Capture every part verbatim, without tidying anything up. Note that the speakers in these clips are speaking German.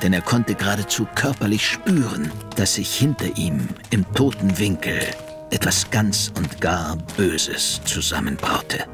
denn er konnte geradezu körperlich spüren, dass sich hinter ihm im toten Winkel etwas ganz und gar Böses zusammenbraute.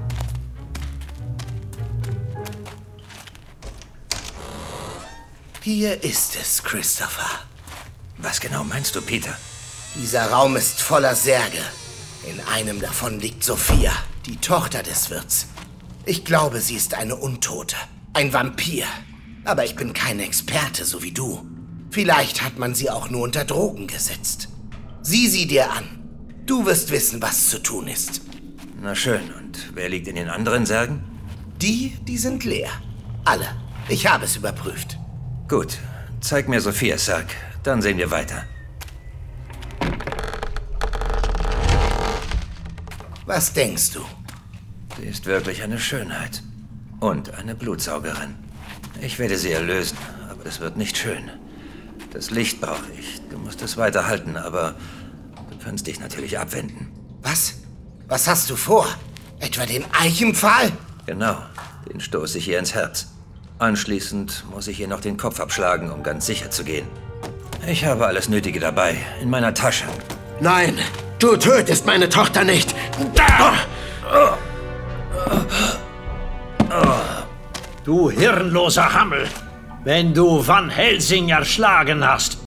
Hier ist es, Christopher. Was genau meinst du, Peter? Dieser Raum ist voller Särge. In einem davon liegt Sophia, die Tochter des Wirts. Ich glaube, sie ist eine Untote, ein Vampir. Aber ich bin kein Experte, so wie du. Vielleicht hat man sie auch nur unter Drogen gesetzt. Sieh sie dir an. Du wirst wissen, was zu tun ist. Na schön, und wer liegt in den anderen Särgen? Die, die sind leer. Alle. Ich habe es überprüft. Gut, zeig mir Sophias Sarg, dann sehen wir weiter. Was denkst du? Sie ist wirklich eine Schönheit. Und eine Blutsaugerin. Ich werde sie erlösen, aber das wird nicht schön. Das Licht brauche ich. Du musst es weiterhalten, aber du kannst dich natürlich abwenden. Was? Was hast du vor? Etwa den Eichenpfahl? Genau, den stoße ich ihr ins Herz. Anschließend muss ich ihr noch den Kopf abschlagen, um ganz sicher zu gehen. Ich habe alles Nötige dabei, in meiner Tasche. Nein, du tötest meine Tochter nicht. Da! Du hirnloser Hammel! Wenn du Van Helsing erschlagen hast,